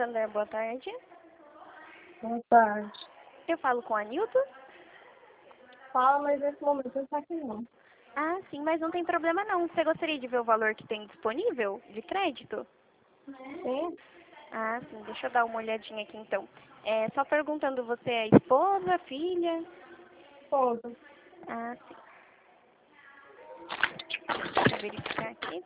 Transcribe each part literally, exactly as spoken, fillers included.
Santander, boa tarde. Boa tarde. Eu falo com a Nilton? Fala, mas nesse momento não está aqui não. Ah, sim, mas não tem problema não. Você gostaria de ver o valor que tem disponível de crédito? Sim? Ah, sim, deixa eu dar uma olhadinha aqui então. É, só perguntando, você é esposa, filha? Esposa. Ah, sim. Deixa eu verificar aqui.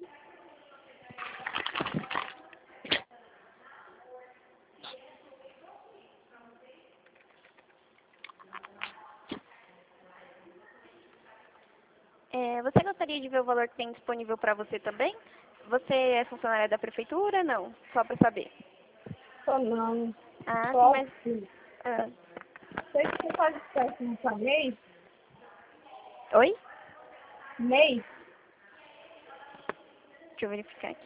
É, você gostaria de ver o valor que tem disponível para você também? Você é funcionária da prefeitura? Não, só para saber. Só não. Ah, sim, Só mas... sim. Ah. Sei que você faz empréstimo para mês? Oi? Mês? Deixa eu verificar aqui.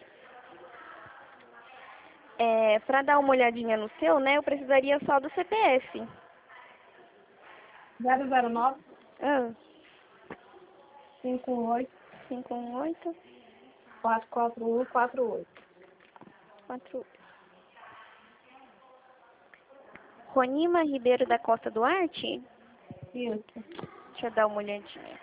É, para dar uma olhadinha no seu, né, eu precisaria só do C P F. zero zero nove, Ah, cinco um oito, cinco um oito, quatro quatro um quatro oito. quatro. Ronima Ribeiro da Costa Duarte? Isso. Deixa eu dar uma olhadinha.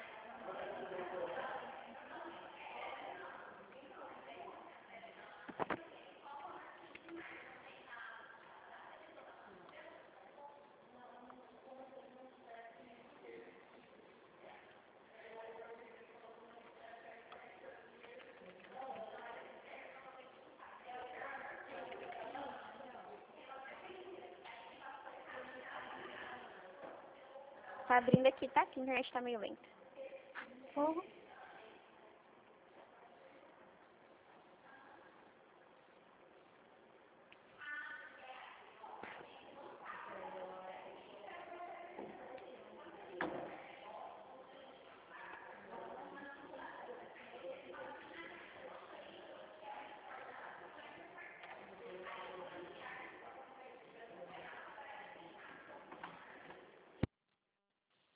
Tá abrindo aqui, tá? Que a internet tá meio lenta. Uhum.